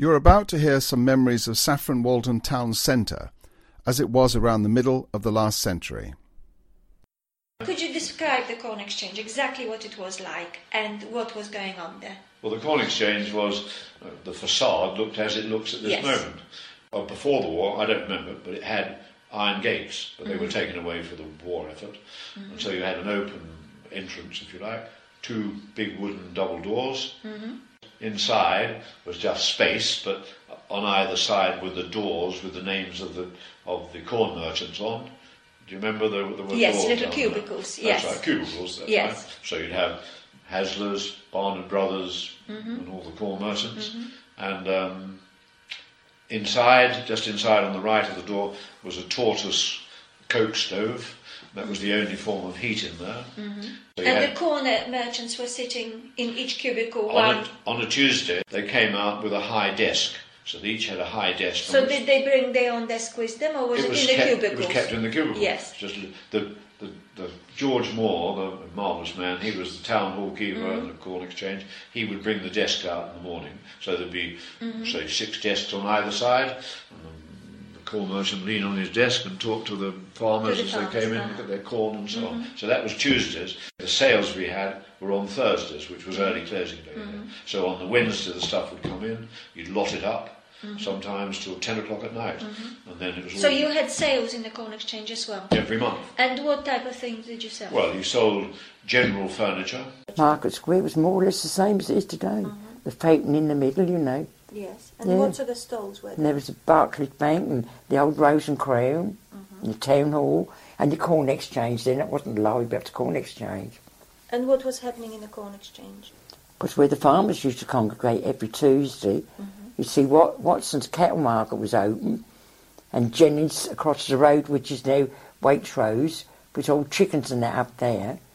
You're about to hear some memories of Saffron Walden town centre, as it was around the middle of the last century. Could you describe the Corn Exchange, exactly what it was like and what was going on there? Well, the Corn Exchange was, the facade looked as it looks at this moment. Well, before the war, I don't remember, but it had iron gates, but they were taken away for the war effort. And so you had an open entrance, if you like, 2 big wooden double doors. Inside was just space, but on either side were the doors with the names of the corn merchants on. Do you remember there were doors? Yes, little cubicles. That's right, cubicles. That's right. So you'd have Hasler's, Barnard Brothers, and all the corn merchants. And just inside on the right of the door, was a tortoise coke stove. That was the only form of heat in there. So and the corn merchants were sitting in each cubicle. On a Tuesday, they came out with a high desk. So they each had a high desk. So did they bring their own desk with them, or was it in the cubicles? It was kept in the cubicles. Yes. Just the George Moore, the marvellous man, he was the town hall keeper and the Corn Exchange. He would bring the desk out in the morning. So there'd be, say, 6 desks on either side. And the corn merchant would lean on his desk and talk to the farmers as they came in, look at their corn and so on. So that was Tuesdays. The sales we had were on Thursdays, which was early closing day. So on the Wednesday the stuff would come in, you'd lot it up, sometimes till 10 o'clock at night. And then it was so you had sales in the Corn Exchange as well? Every month. And what type of things did you sell? Well, you sold general furniture. Market Square was more or less the same as it is today. The fountain in the middle, you know. Yes. And what sort of stalls were there? And there was the Barclays Bank and the old Rose and Crown and the Town Hall and the Corn Exchange then. It wasn't the library, but the Corn Exchange. And what was happening in the Corn Exchange? It was where the farmers used to congregate every Tuesday. You see, Watson's cattle market was open, and Jennings across the road, which is now Waitrose, was all chickens and that up there.